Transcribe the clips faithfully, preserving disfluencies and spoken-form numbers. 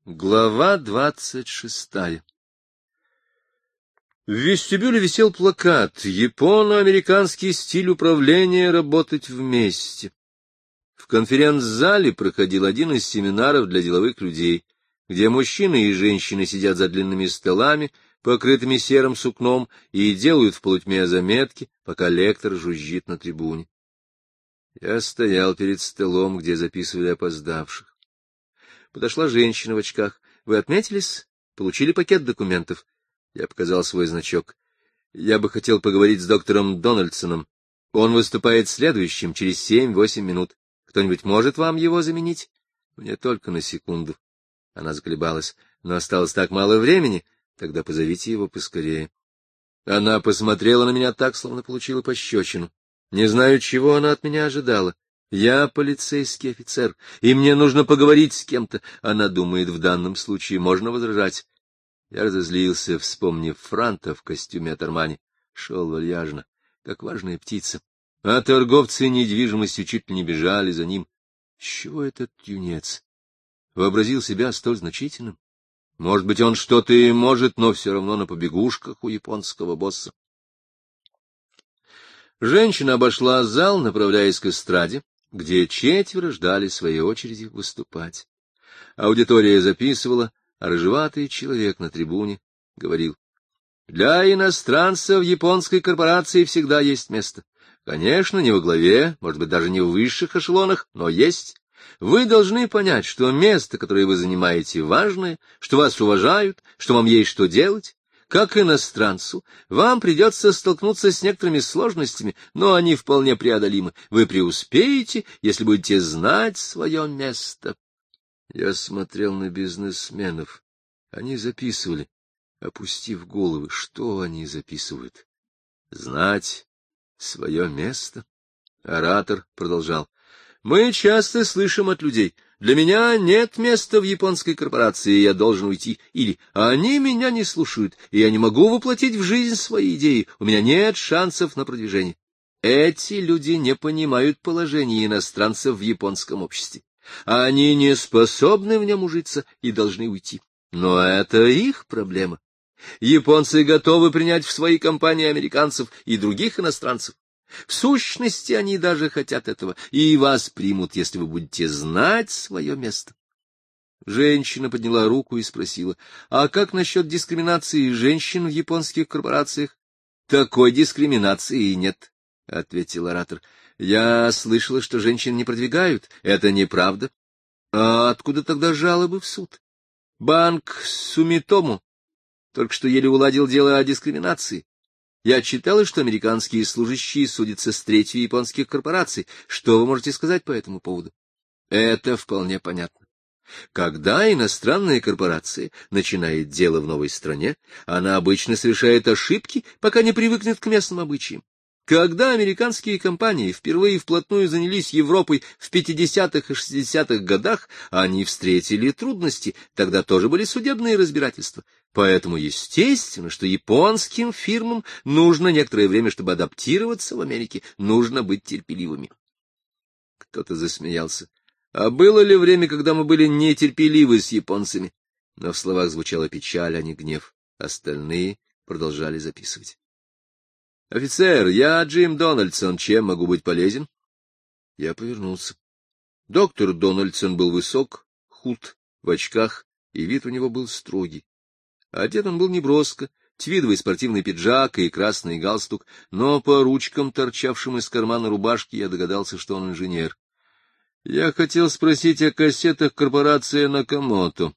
Глава двадцать шестая. В вестибюле висел плакат «Японо-американский стиль управления. Работать вместе». В конференц-зале проходил один из семинаров для деловых людей, где мужчины и женщины сидят за длинными столами, покрытыми серым сукном, и делают в полутьме заметки, пока лектор жужжит на трибуне. Я стоял перед столом, где записывали опоздавших. Подошла женщина в очках. — Вы отметились? Получили пакет документов? Я показал свой значок. — Я бы хотел поговорить с доктором Дональдсоном. Он выступает следующим, через семь-восемь минут. Кто-нибудь может вам его заменить? Мне только на секунду. Она заколебалась. Но осталось так мало времени. Тогда позовите его поскорее. Она посмотрела на меня так, словно получила пощечину. Не знаю, чего она от меня ожидала. Я полицейский офицер, и мне нужно поговорить с кем-то. Она думает, в данном случае можно возражать. Я разозлился, вспомнив Франта в костюме от Армани. Шел вальяжно, как важная птица. А торговцы недвижимостью чуть ли не бежали за ним. С чего этот юнец вообразил себя столь значительным? Может быть, он что-то и может, но все равно на побегушках у японского босса. Женщина обошла зал, направляясь к эстраде, где четверо ждали своей очереди выступать. Аудитория записывала, а рыжеватый человек на трибуне говорил: «Для иностранцев японской корпорации всегда есть место. Конечно, не во главе, может быть, даже не в высших эшелонах, но есть. Вы должны понять, что место, которое вы занимаете, важное, что вас уважают, что вам есть что делать. Как иностранцу, вам придется столкнуться с некоторыми сложностями, но они вполне преодолимы. Вы преуспеете, если будете знать свое место». Я смотрел на бизнесменов. Они записывали, опустив головы. Что они записывают? Знать свое место? Оратор продолжал. Мы часто слышим от людей: для меня нет места в японской корпорации, и я должен уйти. Или они меня не слушают, и я не могу воплотить в жизнь свои идеи, у меня нет шансов на продвижение. Эти люди не понимают положения иностранцев в японском обществе. Они не способны в нем ужиться и должны уйти. Но это их проблема. Японцы готовы принять в свои компании американцев и других иностранцев. В сущности, они даже хотят этого, и вас примут, если вы будете знать свое место. Женщина подняла руку и спросила: а как насчет дискриминации женщин в японских корпорациях? Такой дискриминации нет, — ответил оратор. Я слышала, что женщин не продвигают. Это неправда. А откуда тогда жалобы в суд? Банк Сумитому только что еле уладил дело о дискриминации. Я читала, что американские служащие судятся с третью японских корпораций. Что вы можете сказать по этому поводу? Это вполне понятно. Когда иностранная корпорация начинает дело в новой стране, она обычно совершает ошибки, пока не привыкнет к местным обычаям. Когда американские компании впервые вплотную занялись Европой в пятидесятых и шестидесятых годах, они встретили трудности, тогда тоже были судебные разбирательства. Поэтому естественно, что японским фирмам нужно некоторое время, чтобы адаптироваться в Америке, нужно быть терпеливыми. Кто-то засмеялся. А было ли время, когда мы были нетерпеливы с японцами? Но в словах звучала печаль, а не гнев. Остальные продолжали записывать. — Офицер, я Джим Дональдсон. Чем могу быть полезен? Я повернулся. Доктор Дональдсон был высок, худ, в очках, и вид у него был строгий. Одет он был неброско, твидовый спортивный пиджак и красный галстук, но по ручкам, торчавшим из кармана рубашки, я догадался, что он инженер. Я хотел спросить о кассетах корпорации Накамото.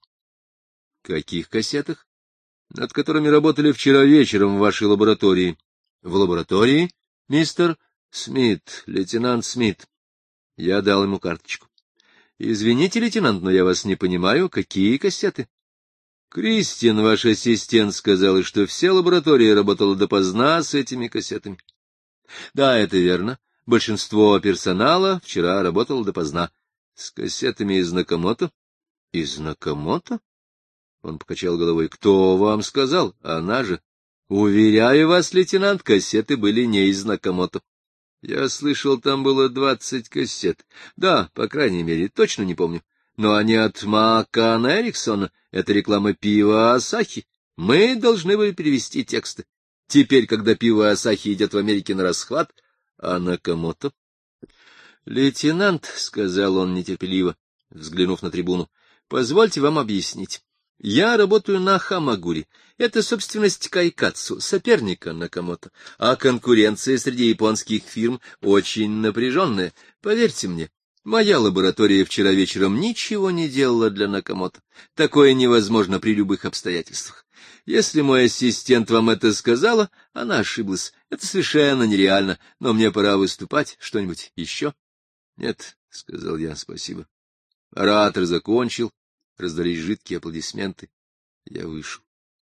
— Каких кассетах? — Над которыми работали вчера вечером в вашей лаборатории. — В лаборатории, мистер Смит, лейтенант Смит. Я дал ему карточку. — Извините, лейтенант, но я вас не понимаю. Какие кассеты? — Кристин, ваш ассистент, сказал, что вся лаборатория работала допоздна с этими кассетами. — Да, это верно. Большинство персонала вчера работало допоздна. — С кассетами из Накамото? — Из Накамото? Он покачал головой. — Кто вам сказал? Она же. — Уверяю вас, лейтенант, кассеты были не из Накамото. Я слышал, там было двадцать кассет. Да, по крайней мере, точно не помню. Но они от Макан Эриксона. Это реклама пива Асахи. Мы должны были перевести тексты. Теперь, когда пиво Асахи идет в Америке на расхват, а Накамото... — Лейтенант, — сказал он нетерпеливо, взглянув на трибуну, — позвольте вам объяснить. Я работаю на Хамагури. Это собственность Кайкатсу, соперника Накамото. А конкуренция среди японских фирм очень напряженная. Поверьте мне, моя лаборатория вчера вечером ничего не делала для Накамото. Такое невозможно при любых обстоятельствах. Если мой ассистент вам это сказала, она ошиблась. Это совершенно нереально. Но мне пора выступать. Что-нибудь еще? — Нет, — сказал я, — спасибо. Оратор закончил. Раздались жидкие аплодисменты. Я вышел.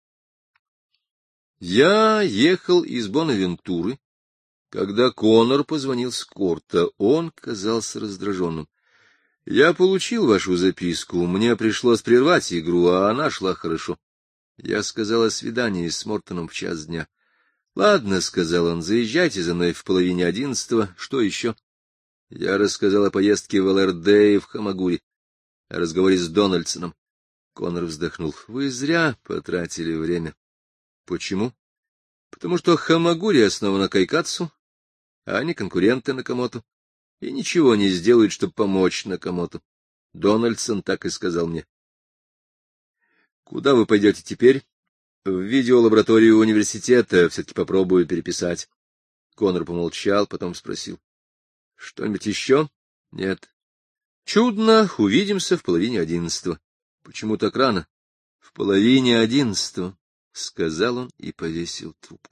Я ехал из Бонавентуры, когда Коннор позвонил с корта. Он казался раздраженным. — Я получил вашу записку. Мне пришлось прервать игру, а она шла хорошо. Я сказал о свидании с Мортоном в час дня. — Ладно, — сказал он, — заезжайте за мной в половине одиннадцатого. Что еще? Я рассказал о поездке в эл эр дэ и в Хамагури, о разговоре с Дональдсоном. Коннор вздохнул. — Вы зря потратили время. — Почему? — Потому что Хамагури основана Кайкатсу, а они конкуренты Накамото, и ничего не сделают, чтобы помочь Накамото. Дональдсон так и сказал мне. — Куда вы пойдете теперь? — В видеолабораторию университета. Все-таки попробую переписать. Коннор помолчал, потом спросил. — Что-нибудь еще? — Нет. — Чудно. Увидимся в половине одиннадцатого. — Почему так рано? — В половине одиннадцатого, — сказал он и повесил трубку.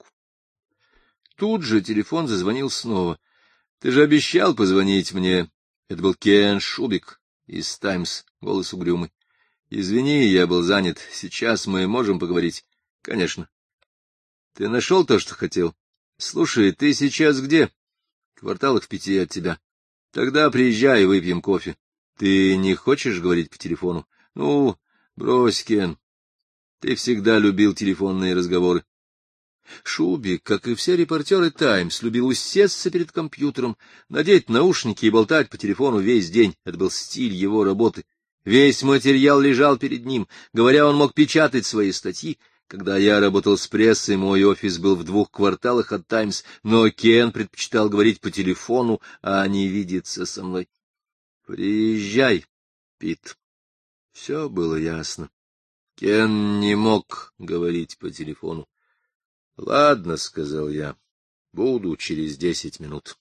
Тут же телефон зазвонил снова. — Ты же обещал позвонить мне. Это был Кен Шубик из «Таймс», голос угрюмый. — Извини, я был занят. Сейчас мы можем поговорить? — Конечно. — Ты нашел то, что хотел? — Слушай, ты сейчас где? — Кварталах в пяти от тебя. — Тогда приезжай и выпьем кофе. Ты не хочешь говорить по телефону? — Ну, брось, Кен. Ты всегда любил телефонные разговоры. Шубик, как и все репортеры «Таймс», любил усесться перед компьютером, надеть наушники и болтать по телефону весь день. Это был стиль его работы. Весь материал лежал перед ним. Говоря, он мог печатать свои статьи. Когда я работал с прессой, мой офис был в двух кварталах от «Таймс», но Кен предпочитал говорить по телефону, а не видеться со мной. — Приезжай, Пит. Все было ясно. Кен не мог говорить по телефону. — Ладно, — сказал я, — буду через десять минут.